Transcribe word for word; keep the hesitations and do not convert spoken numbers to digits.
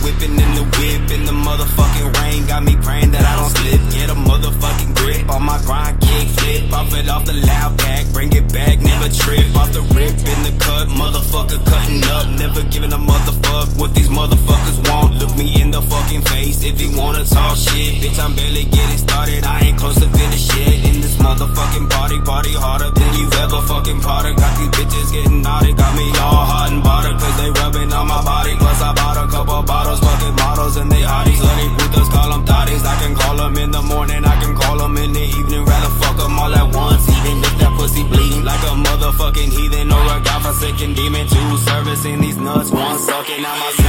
whipping in the whip in the motherfucking rain. Got me praying that I don't slip. Get a motherfucking grip on my grind, kick flip. Off it off the loud pack, bring it back, never trip. Off the rip in the cut, motherfucker cutting up. Never giving a motherfuck what these motherfuckers want. Look me in the fucking face if you wanna talk shit. Bitch, I'm barely getting started, I ain't close to finish yet. In this motherfucking party, party harder than you ever fucking parted. Got these bitches getting naughty, got me all hot and bothered, cause they rubbing on my body. Plus I bought a couple bottles, fucking models and they hotties. Slutty putas, call them thotties. I can call them in the morning, I can call them in the evening. Rather fuck them all at once, even if that pussy bleeding like a motherfucking heathen or a godforsaken demon. Two servicing these nuts, one sucking out my